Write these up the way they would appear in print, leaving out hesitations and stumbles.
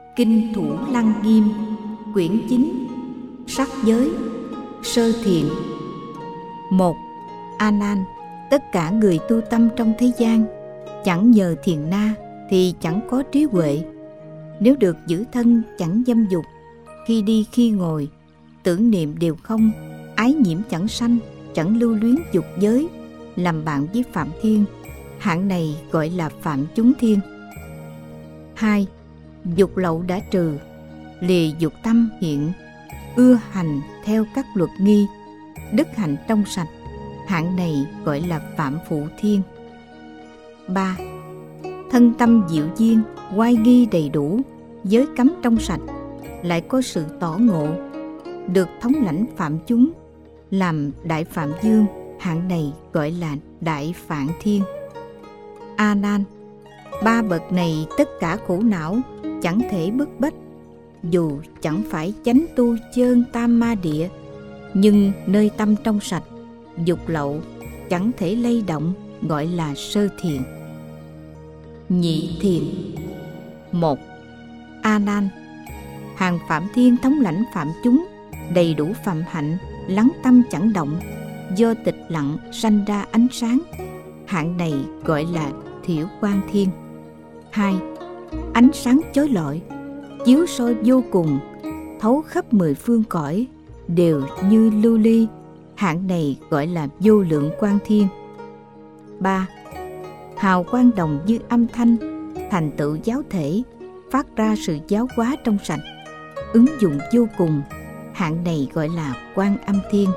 Kinh Thủ Lăng Nghiêm, quyển 9, sắc giới, sơ thiện. 1. A Nan, tất cả người tu tâm trong thế gian, chẳng nhờ thiền na thì chẳng có trí huệ. Nếu được giữ thân chẳng dâm dục, khi đi khi ngồi, tưởng niệm đều không, ái nhiễm chẳng sanh, chẳng lưu luyến dục giới, làm bạn với Phạm Thiên, hạng này gọi là Phạm chúng thiên. 2. Dục lậu đã trừ, lìa dục tâm hiện, ưa hành theo các luật nghi, đức hạnh trong sạch, hạng này gọi là Phạm phụ thiên. 3. Thân tâm diệu duyên, oai nghi đầy đủ, giới cấm trong sạch, lại có sự tỏ ngộ, được thống lãnh phạm chúng, làm đại phạm dương, hạng này gọi là đại phạn thiên. A Nan, ba bậc này tất cả khổ não, chẳng thể bức bách, dù chẳng phải chánh tu chơn tam ma địa, nhưng nơi tâm trong sạch, dục lậu chẳng thể lay động, gọi là sơ thiện. Nhị thiện. 1. A Nan, hàng Phạm Thiên thống lãnh phạm chúng, đầy đủ phạm hạnh, lắng tâm chẳng động, do tịch lặng sanh ra ánh sáng, hạng này gọi là thiểu quang thiên. 2. Ánh sáng chói lọi, chiếu soi vô cùng, thấu khắp 10 phương cõi, đều như lưu ly, hạng này gọi là vô lượng quang thiên. 3. Hào quang đồng như âm thanh, thành tựu giáo thể, phát ra sự giáo hóa trong sạch, ứng dụng vô cùng, hạng này gọi là Quan Âm thiên.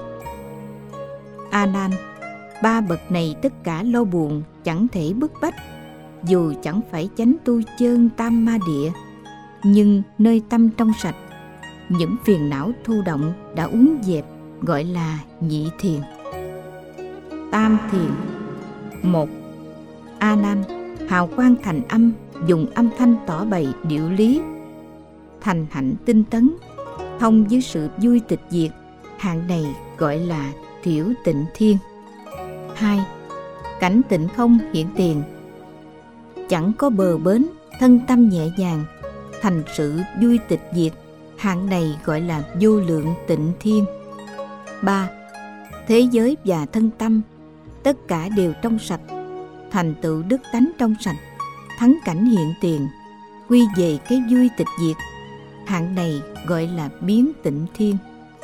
A Nan, ba bậc này tất cả lo buồn, chẳng thể bức bách, dù chẳng phải chánh tu chơn tam ma địa, nhưng nơi tâm trong sạch, những phiền não thu động đã uốn dẹp, gọi là nhị thiền. Tam thiền. 1. A Nan, hào quang thành âm, dùng âm thanh tỏ bày điệu lý, thành hạnh tinh tấn, thông với sự vui tịch diệt, hạng này gọi là thiểu tịnh thiên. 2. Cảnh tịnh không hiện tiền, chẳng có bờ bến, thân tâm nhẹ nhàng, thành sự vui tịch diệt, hạng này gọi là vô lượng tịnh thiên. 3. Thế giới và thân tâm tất cả đều trong sạch, thành tựu đức tánh trong sạch, thắng cảnh hiện tiền, quy về cái vui tịch diệt, hạng này gọi là biến tịnh thiên.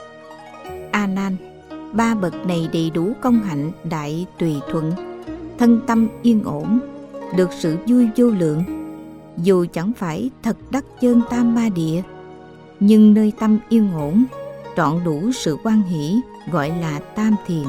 A Nan, ba bậc này đầy đủ công hạnh đại tùy thuận, thân tâm yên ổn, được sự vui vô lượng, dù chẳng phải thật đắc chơn tam ma địa, nhưng nơi tâm yên ổn, trọn đủ sự hoan hỷ, gọi là tam thiền.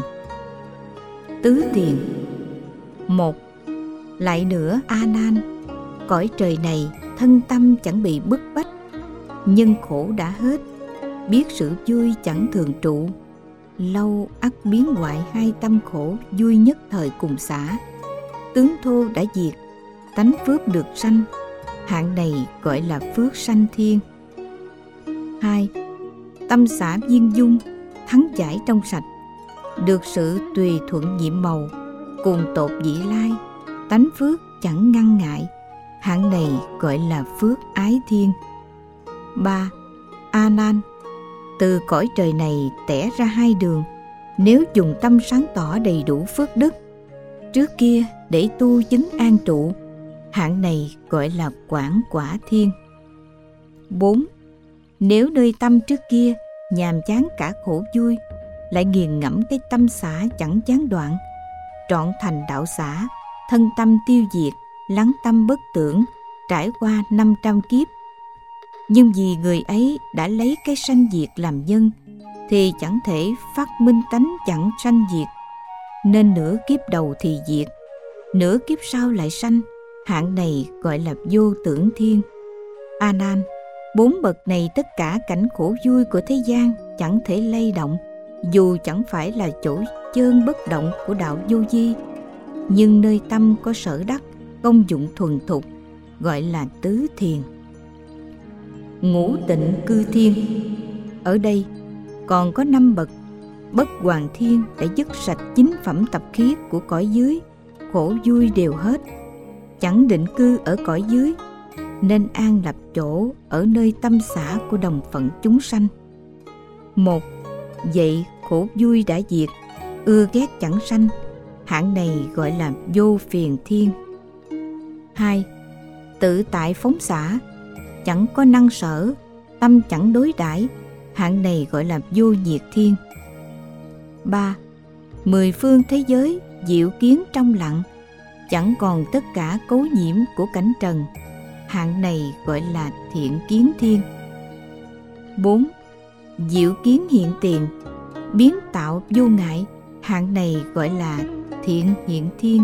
Tứ thiền. 1. Lại nữa A Nan, cõi trời này thân tâm chẳng bị bức bách, nhân khổ đã hết, biết sự vui chẳng thường trụ, lâu ắt biến hoại hai tâm khổ, vui nhất thời cùng xả, tướng thô đã diệt, tánh phước được sanh, hạng này gọi là phước sanh thiên. 2. Tâm xả viên dung, thắng giải trong sạch, được sự tùy thuận nhiệm màu, cùng tột vị lai, tánh phước chẳng ngăn ngại, hạng này gọi là phước ái thiên. 3. A Nan, từ cõi trời này tẻ ra hai đường, nếu dùng tâm sáng tỏ đầy đủ phước đức, trước kia để tu chứng an trụ, hạng này gọi là quảng quả thiên. 4. Nếu nơi tâm trước kia nhàm chán cả khổ vui, lại nghiền ngẫm cái tâm xả chẳng gián đoạn, trọn thành đạo xả, thân tâm tiêu diệt, lắng tâm bất tưởng, trải qua 500 kiếp. Nhưng vì người ấy đã lấy cái sanh diệt làm nhân, thì chẳng thể phát minh tánh chẳng sanh diệt, nên nửa kiếp đầu thì diệt, nửa kiếp sau lại sanh, hạng này gọi là vô tưởng thiên. A Nan, bốn bậc này tất cả cảnh khổ vui của thế gian chẳng thể lay động, dù chẳng phải là chỗ chơn bất động của đạo vô vi, nhưng nơi tâm có sở đắc, công dụng thuần thục, gọi là tứ thiền. Ngũ tịnh cư thiên. Ở đây còn có 5 bậc. Bất hoàn thiên đã dứt sạch 9 phẩm tập khí của cõi dưới, khổ vui đều hết, chẳng định cư ở cõi dưới, nên an lập chỗ ở nơi tâm xã của đồng phận chúng sanh. Một, vậy khổ vui đã diệt, ưa ghét chẳng sanh, hạng này gọi là vô phiền thiên. 2. Tự tại phóng xả, chẳng có năng sở, tâm chẳng đối đãi, hạng này gọi là vô nhiệt thiên. 3. 10 phương thế giới diệu kiến trong lặng, chẳng còn tất cả cấu nhiễm của cảnh trần, hạng này gọi là thiện kiến thiên. 4. Diệu kiến hiện tiền, biến tạo vô ngại, hạng này gọi là thiện hiện thiên.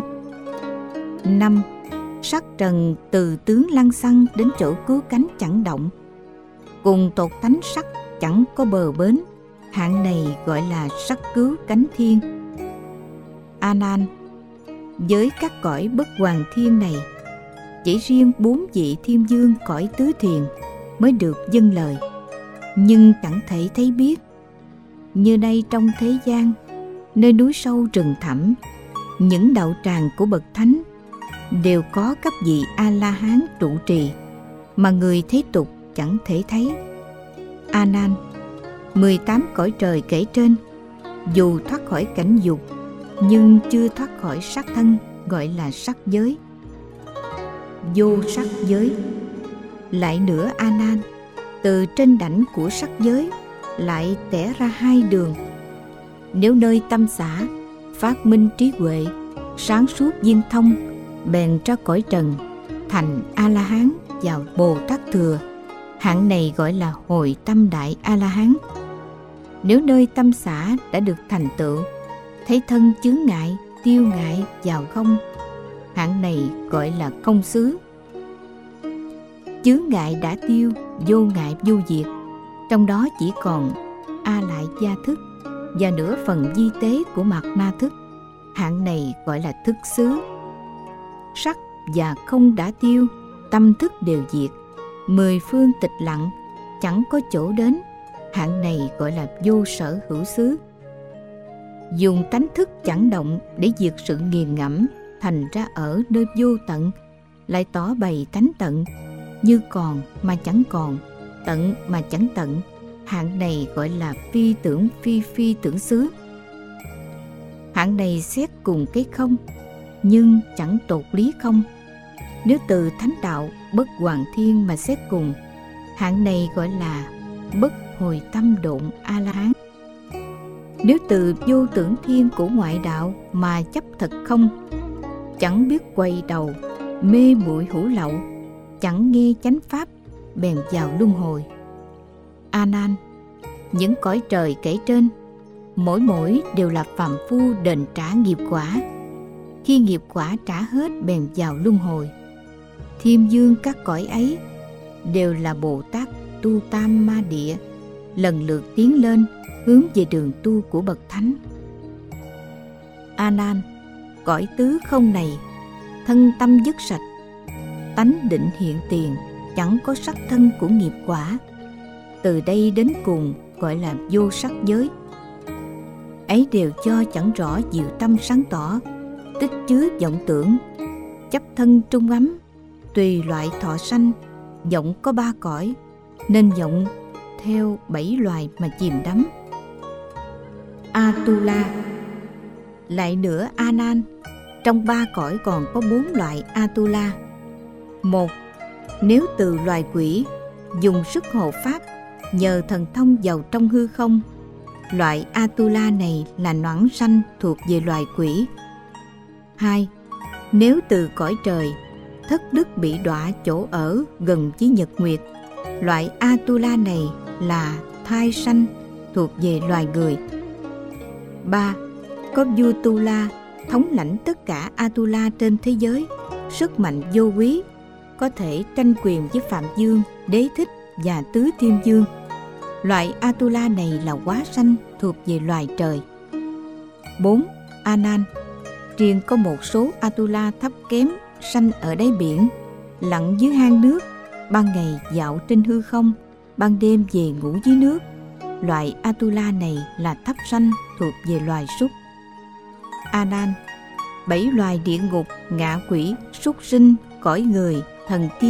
5. Sắc trần từ tướng lăng xăng đến chỗ cứu cánh chẳng động, cùng tột tánh sắc chẳng có bờ bến, hạng này gọi là sắc cứu cánh thiên. A Nan, với các cõi bất hoàn thiên này, chỉ riêng 4 vị thiên vương cõi tứ thiền mới được dâng lời, nhưng chẳng thể thấy biết. Như nay trong thế gian, nơi núi sâu rừng thẳm, những đạo tràng của bậc thánh đều có các vị A-la-hán trụ trì, mà người thế tục chẳng thể thấy. A Nan, 18 cõi trời kể trên, dù thoát khỏi cảnh dục, nhưng chưa thoát khỏi sắc thân, gọi là sắc giới. Vô sắc giới. Lại nữa A Nan, từ trên đảnh của sắc giới lại tẻ ra 2 đường. Nếu nơi tâm xã phát minh trí huệ, sáng suốt viên thông, bèn ra cõi trần, thành A-la-hán vào Bồ Tát Thừa, hạng này gọi là hồi tâm đại A-la-hán. Nếu nơi tâm xã đã được thành tựu, thấy thân chướng ngại, tiêu ngại vào không, hạng này gọi là không xứ. Chướng ngại đã tiêu, vô ngại vô diệt, trong đó chỉ còn A lại gia thức và nửa phần di tế của mạt na thức, hạng này gọi là thức xứ. Sắc và không đã tiêu, tâm thức đều diệt, 10 phương tịch lặng, chẳng có chỗ đến, hạng này gọi là vô sở hữu xứ. Dùng tánh thức chẳng động để diệt sự nghiền ngẫm, thành ra ở nơi vô tận, lại tỏ bày tánh tận, như còn mà chẳng còn, tận mà chẳng tận, hạng này gọi là phi tưởng phi tưởng xứ. Hạng này xét cùng cái không, nhưng chẳng tột lý không. Nếu từ thánh đạo bất hoàn thiên mà xét cùng, hạng này gọi là bất hồi tâm độn A-la-hán. Nếu từ vô tưởng thiên của ngoại đạo mà chấp thật không, chẳng biết quay đầu, mê muội hữu lậu, chẳng nghe chánh pháp, bèn vào luân hồi. A Nan, những cõi trời kể trên, mỗi đều là phàm phu đền trả nghiệp quả. Khi nghiệp quả trả hết bèn vào luân hồi. Thiên vương các cõi ấy đều là Bồ Tát tu tam ma địa, lần lượt tiến lên hướng về đường tu của bậc thánh. A Nan, cõi tứ không này, thân tâm dứt sạch, tánh định hiện tiền, chẳng có sắc thân của nghiệp quả. Từ đây đến cùng gọi là vô sắc giới. Ấy đều cho chẳng rõ diệu tâm sáng tỏ, tích chứa vọng tưởng, chấp thân trung ấm, tùy loại thọ sanh, vọng có 3 cõi, nên vọng theo 7 loài mà chìm đắm. Atula. Lại nữa A Nan, trong 3 cõi còn có 4 loại Atula. 1. Nếu từ loài quỷ, dùng sức hộ pháp, nhờ thần thông vào trong hư không, loại Atula này là noãn sanh thuộc về loài quỷ. 2. Nếu từ cõi trời, thất đức bị đọa chỗ ở gần với nhật nguyệt, loại Atula này là thai sanh thuộc về loài người. 3. Có vua Tu La thống lãnh tất cả Atula trên thế giới, sức mạnh vô quý, có thể tranh quyền với Phạm Dương, Đế Thích và Tứ Thiên Vương. Loại Atula này là hóa sanh thuộc về loài trời. 4. A Nan, riêng có một số Atula thấp kém sanh ở đáy biển, lặn dưới hang nước, ban ngày dạo trên hư không, ban đêm về ngủ dưới nước. Loại Atula này là thấp sanh thuộc về loài súc. A Nan, 7 loài địa ngục, ngạ quỷ, súc sinh, cõi người, thần tiên,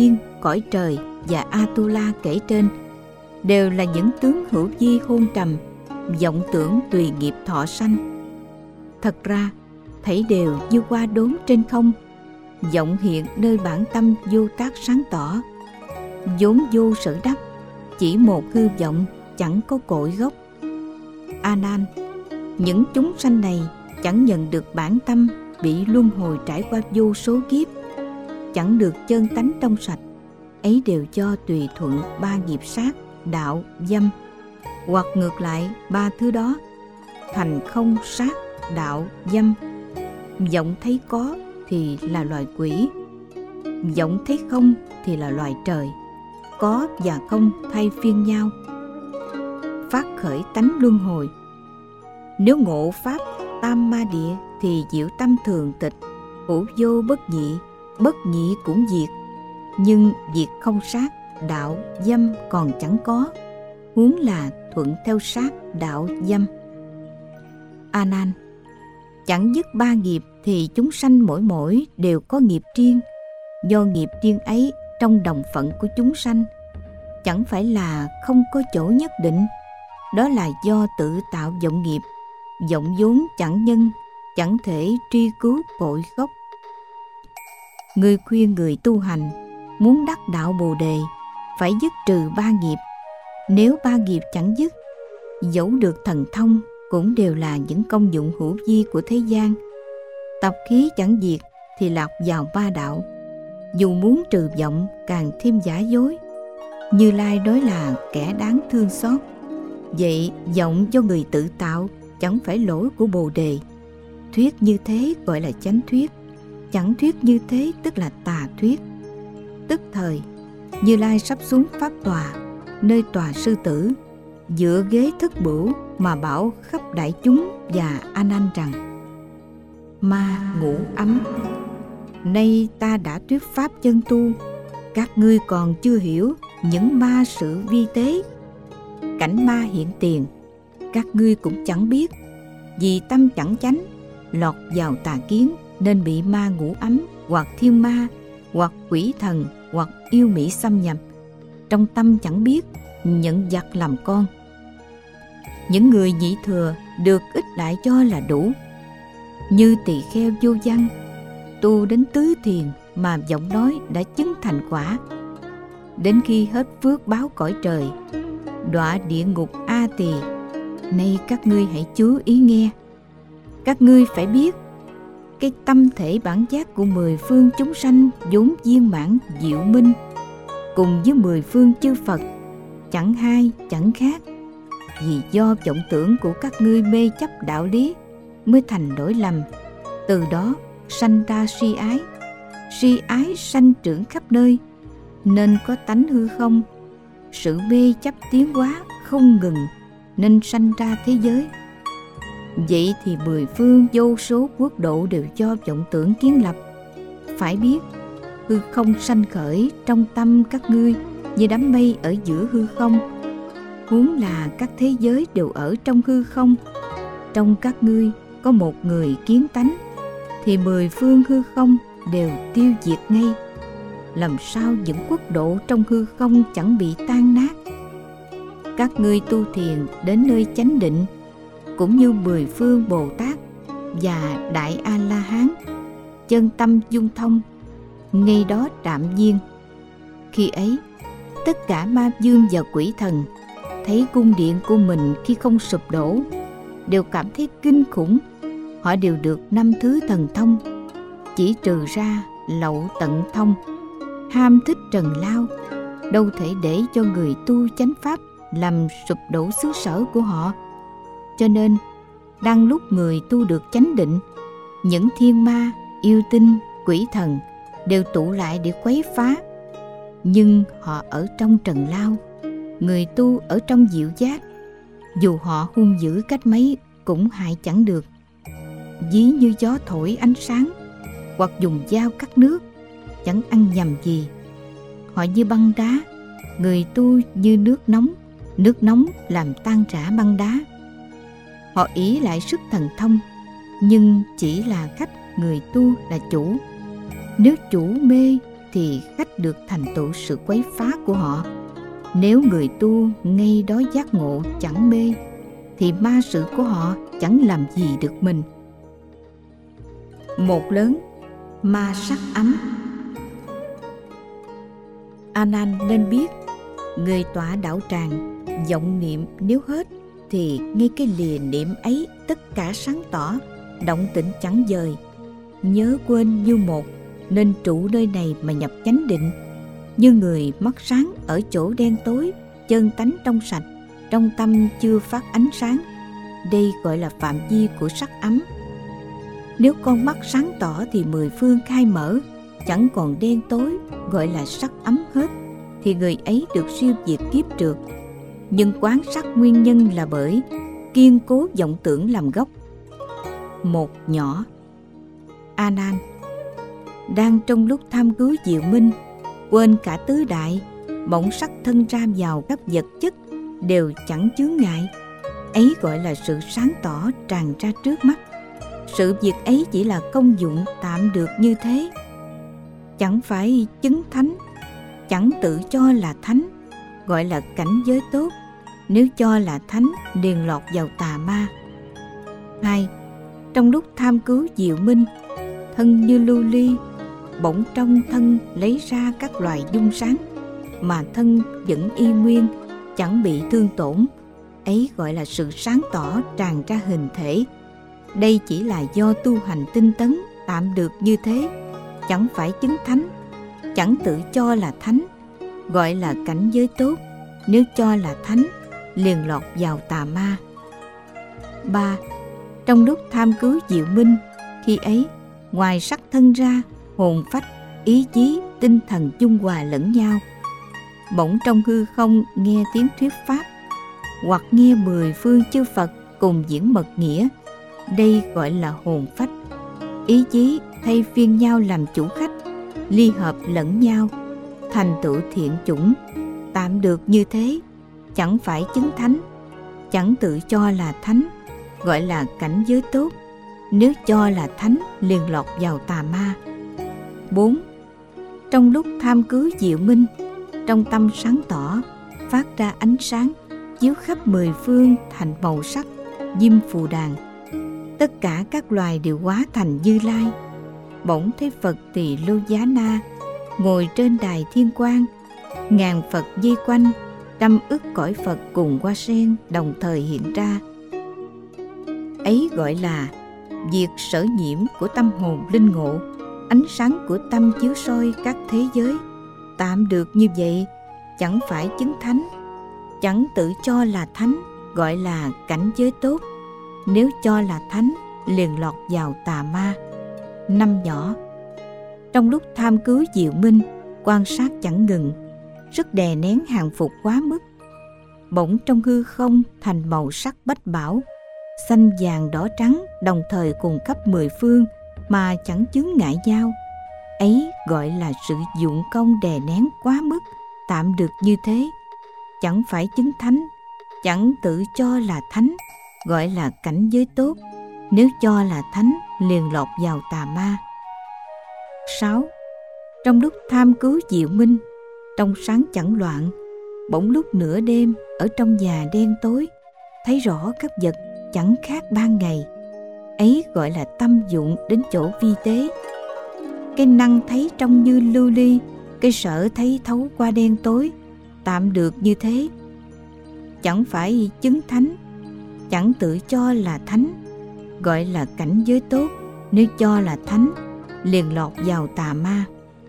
cõi trời và Atula kể trên đều là những tướng hữu vi hôn trầm, vọng tưởng tùy nghiệp thọ sanh. Thật ra thảy đều như hoa đốm trên không, vọng hiện nơi bản tâm vô tác sáng tỏ, vốn vô sở đắc, chỉ một hư vọng, chẳng có cội gốc. A Nan, những chúng sanh này chẳng nhận được bản tâm, bị luân hồi trải qua vô số kiếp, chẳng được chân tánh trong sạch. Ấy đều do tùy thuận ba nghiệp sát, đạo, dâm, hoặc ngược lại ba thứ đó thành không, sát, đạo, dâm. Vọng thấy có thì là loài quỷ, vọng thấy không thì là loài trời. Có và không thay phiên nhau, phát khởi tánh luân hồi. Nếu ngộ pháp tam ma địa thì diệu tâm thường tịch, hữu vô bất nhị cũng diệt. Nhưng diệt không sát, đạo, dâm còn chẳng có, huống là thuận theo sát, đạo, dâm. A Nan, chẳng dứt ba nghiệp thì chúng sanh mỗi đều có nghiệp riêng. Do nghiệp riêng ấy trong đồng phận của chúng sanh, chẳng phải là không có chỗ nhất định. Đó là do tự tạo vọng nghiệp, vọng vốn chẳng nhân, chẳng thể truy cứu cội gốc. Người khuyên người tu hành muốn đắc đạo Bồ Đề phải dứt trừ ba nghiệp. Nếu ba nghiệp chẳng dứt, dẫu được thần thông cũng đều là những công dụng hữu vi của thế gian. Tập khí chẳng diệt thì lạc vào ba đạo. Dù muốn trừ vọng càng thêm giả dối. Như Lai nói là kẻ đáng thương xót. Vậy vọng do người tự tạo chẳng phải lỗi của Bồ Đề. Thuyết như thế gọi là chánh thuyết, chẳng thuyết như thế tức là tà thuyết. Tức thời Như Lai sắp xuống pháp tòa, nơi tòa sư tử, dựa ghế thất bửu mà bảo khắp đại chúng và A Nan rằng: Ma ngủ ấm, nay ta đã thuyết pháp chân tu, các ngươi còn chưa hiểu những ma sự vi tế. Cảnh ma hiện tiền, các ngươi cũng chẳng biết, vì tâm chẳng chánh, lọt vào tà kiến nên bị ma ngủ ấm, hoặc thiên ma, hoặc quỷ thần, hoặc yêu mỹ xâm nhập. Trong tâm chẳng biết, nhận giặc làm con. Những người nhị thừa được ít lại cho là đủ. Như tỳ kheo vô văn, tu đến tứ thiền mà giọng nói đã chứng thành quả. Đến khi hết phước báo cõi trời, đọa địa ngục A Tỳ. Nay các ngươi hãy chú ý nghe. Các ngươi phải biết, cái tâm thể bản giác của 10 phương chúng sanh vốn viên mãn diệu minh, cùng với 10 phương chư Phật, chẳng hai chẳng khác. Vì do vọng tưởng của các ngươi mê chấp đạo lý mới thành lỗi lầm, từ đó sanh ra si ái sanh trưởng khắp nơi, nên có tánh hư không. Sự mê chấp tiến hóa không ngừng nên sanh ra thế giới. Vậy thì 10 phương vô số quốc độ đều do vọng tưởng kiến lập. Phải biết, hư không sanh khởi trong tâm các ngươi như đám mây ở giữa hư không, huống là các thế giới đều ở trong hư không. Trong các ngươi có một người kiến tánh, thì 10 phương hư không đều tiêu diệt ngay. Làm sao những quốc độ trong hư không chẳng bị tan nát? Các ngươi tu thiền đến nơi chánh định, cũng như 10 phương Bồ Tát và Đại A-la-hán, chân tâm dung thông, ngay đó trạm nhiên. Khi ấy, tất cả ma vương và quỷ thần thấy cung điện của mình khi không sụp đổ, đều cảm thấy kinh khủng. Họ đều được 5 thứ thần thông, chỉ trừ ra lậu tận thông, ham thích trần lao, đâu thể để cho người tu chánh pháp làm sụp đổ xứ sở của họ. Cho nên, đang lúc người tu được chánh định, những thiên ma, yêu tinh, quỷ thần đều tụ lại để quấy phá. Nhưng họ ở trong trần lao, người tu ở trong diệu giác, dù họ hung dữ cách mấy cũng hại chẳng được. Ví như gió thổi ánh sáng, hoặc dùng dao cắt nước, chẳng ăn nhầm gì. Họ như băng đá, người tu như nước nóng làm tan rã băng đá. Họ ỷ lại sức thần thông, nhưng chỉ là khách, người tu là chủ. Nếu chủ mê thì khách được thành tựu sự quấy phá của họ. Nếu người tu ngay đó giác ngộ chẳng mê, thì ma sự của họ chẳng làm gì được mình. Một lớn, ma sắc ấm. A Nan nên biết, người tọa đạo tràng, vọng niệm nếu hết thì ngay cái lìa niệm ấy tất cả sáng tỏ, động tĩnh chẳng dời, nhớ quên như một, nên trụ nơi này mà nhập chánh định. Như người mắt sáng ở chỗ đen tối, chân tánh trong sạch, trong tâm chưa phát ánh sáng. Đây gọi là phạm vi của sắc ấm. Nếu con mắt sáng tỏ thì mười phương khai mở, chẳng còn đen tối, gọi là sắc ấm hết, thì người ấy được siêu diệt kiếp trượt. Nhưng quán sắc nguyên nhân là bởi kiên cố vọng tưởng làm gốc. Một nhỏ. A Nan, đang trong lúc tham cứu diệu minh, quên cả tứ đại, bỗng sắc thân ra vào các vật chất đều chẳng chướng ngại. Ấy gọi là sự sáng tỏ tràn ra trước mắt. Sự việc ấy chỉ là công dụng tạm được như thế, chẳng phải chứng thánh, chẳng tự cho là thánh, gọi là cảnh giới tốt. Nếu cho là thánh, liền lọt vào tà ma. 2. Trong lúc tham cứu diệu minh, thân như lưu ly, bỗng trong thân lấy ra các loài dung sáng, mà thân vẫn y nguyên, chẳng bị thương tổn. Ấy gọi là sự sáng tỏ tràn ra hình thể. Đây chỉ là do tu hành tinh tấn tạm được như thế, chẳng phải chứng thánh, chẳng tự cho là thánh, gọi là cảnh giới tốt. Nếu cho là thánh, liền lọt vào tà ma. 3. Trong lúc tham cứu diệu minh, khi ấy ngoài sắc thân ra, hồn phách, ý chí, tinh thần dung hòa lẫn nhau. Bỗng trong hư không nghe tiếng thuyết pháp, hoặc nghe mười phương chư Phật cùng diễn mật nghĩa. Đây gọi là hồn phách. Ý chí thay phiên nhau làm chủ khách, ly hợp lẫn nhau, thành tựu thiện chủng. Tạm được như thế, chẳng phải chứng thánh, chẳng tự cho là thánh, gọi là cảnh giới tốt. Nếu cho là thánh, liền lọt vào tà ma. 4. Trong lúc tham cứu diệu minh, trong tâm sáng tỏ, phát ra ánh sáng, chiếu khắp mười phương thành màu sắc, diêm phù đàn. Tất cả các loài đều hóa thành Như Lai. Bỗng thấy Phật Tỳ Lô Giá Na ngồi trên đài thiên quang, ngàn Phật vây quanh, trăm ức cõi Phật cùng hoa sen đồng thời hiện ra. Ấy gọi là việc sở nhiễm của tâm hồn linh ngộ, ánh sáng của tâm chiếu soi các thế giới. Tạm được như vậy, chẳng phải chứng thánh, chẳng tự cho là thánh, gọi là cảnh giới tốt. Nếu cho là thánh, liền lọt vào tà ma. 5 nhỏ. Trong lúc tham cứu diệu minh, quan sát chẳng ngừng, rất đè nén hàng phục quá mức. Bỗng trong hư không thành màu sắc bách bảo, xanh vàng đỏ trắng đồng thời cùng khắp mười phương mà chẳng chướng ngại nhau. Ấy gọi là sự dụng công đè nén quá mức, tạm được như thế, chẳng phải chứng thánh, chẳng tự cho là thánh, gọi là cảnh giới tốt. Nếu cho là thánh, liền lọt vào tà ma. 6. Trong lúc tham cứu diệu minh, trong sáng chẳng loạn, bỗng lúc nửa đêm ở trong nhà đen tối, thấy rõ các vật chẳng khác ban ngày. Ấy gọi là tâm dụng đến chỗ vi tế. Cái năng thấy trong như lưu ly, cái sở thấy thấu qua đen tối, tạm được như thế, chẳng phải chứng thánh, chẳng tự cho là thánh, gọi là cảnh giới tốt. Nếu cho là thánh, liền lọt vào tà ma.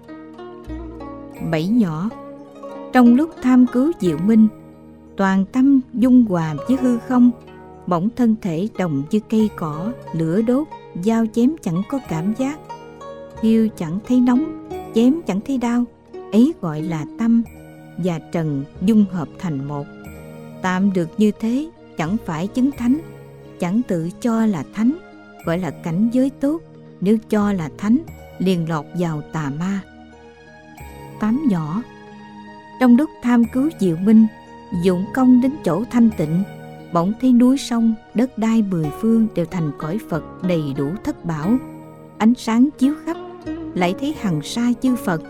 7 nhỏ. Trong lúc tham cứu diệu minh, toàn tâm dung hòa với hư không, bỗng thân thể đồng như cây cỏ, lửa đốt, dao chém chẳng có cảm giác, thiêu chẳng thấy nóng, chém chẳng thấy đau. Ấy gọi là tâm và trần dung hợp thành một. Tạm được như thế, chẳng phải chứng thánh, chẳng tự cho là thánh, gọi là cảnh giới tốt. Nếu cho là thánh, liền lọt vào tà ma. 8 nhỏ. Trong lúc tham cứu diệu minh, dụng công đến chỗ thanh tịnh, bỗng thấy núi sông, đất đai mười phương đều thành cõi Phật đầy đủ thất bảo, ánh sáng chiếu khắp. Lại thấy hằng sa chư Phật,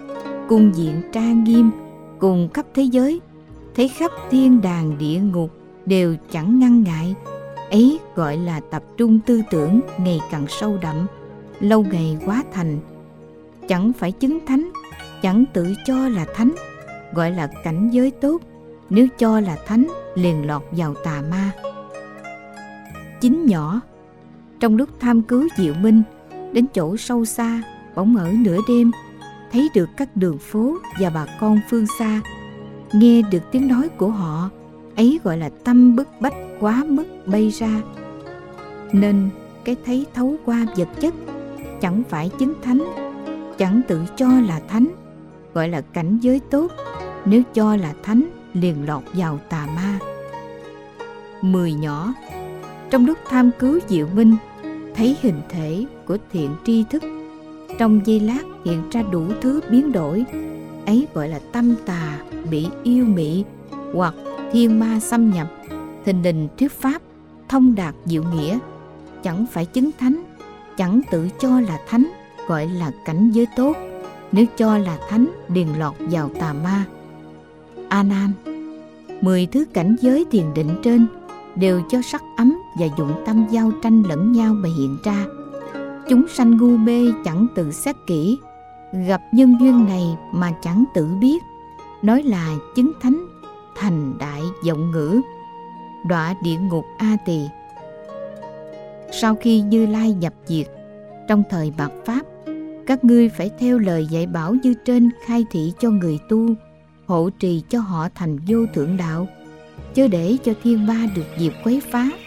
cung diện trang nghiêm cùng khắp thế giới, thấy khắp thiên đàng địa ngục đều chẳng ngăn ngại. Ấy gọi là tập trung tư tưởng ngày càng sâu đậm, lâu ngày hóa thành. Chẳng phải chứng thánh, chẳng tự cho là thánh, gọi là cảnh giới tốt. Nếu cho là thánh, liền lọt vào tà ma. Chính nhỏ, trong lúc tham cứu Diệu Minh, đến chỗ sâu xa, bỗng ở nửa đêm, thấy được các đường phố và bà con phương xa, nghe được tiếng nói của họ, ấy gọi là tâm bức bách quá mức bay ra. Nên cái thấy thấu qua vật chất, chẳng phải chứng thánh, chẳng tự cho là thánh, gọi là cảnh giới tốt. Nếu cho là thánh, liền lọt vào tà ma. 10 nhỏ, trong lúc tham cứu Diệu Minh, thấy hình thể của thiện tri thức, trong giây lát hiện ra đủ thứ biến đổi, ấy gọi là tâm tà bị yêu mị hoặc thiên ma xâm nhập, thình lình thuyết pháp, thông đạt diệu nghĩa, chẳng phải chứng thánh, chẳng tự cho là thánh, gọi là cảnh giới tốt. Nếu cho là thánh, liền lọt vào tà ma. A Nan, 10 thứ cảnh giới thiền định trên đều cho sắc ấm và dụng tâm giao tranh lẫn nhau mà hiện ra. Chúng sanh ngu mê chẳng tự xét kỹ, gặp nhân duyên này mà chẳng tự biết, nói là chứng thánh, thành đại vọng ngữ, đọa địa ngục A Tỳ. Sau khi Như Lai nhập diệt, trong thời Mạt Pháp, các ngươi phải theo lời dạy bảo như trên khai thị cho người tu, hộ trì cho họ thành vô thượng đạo, chớ để cho thiên ma được dịp quấy phá.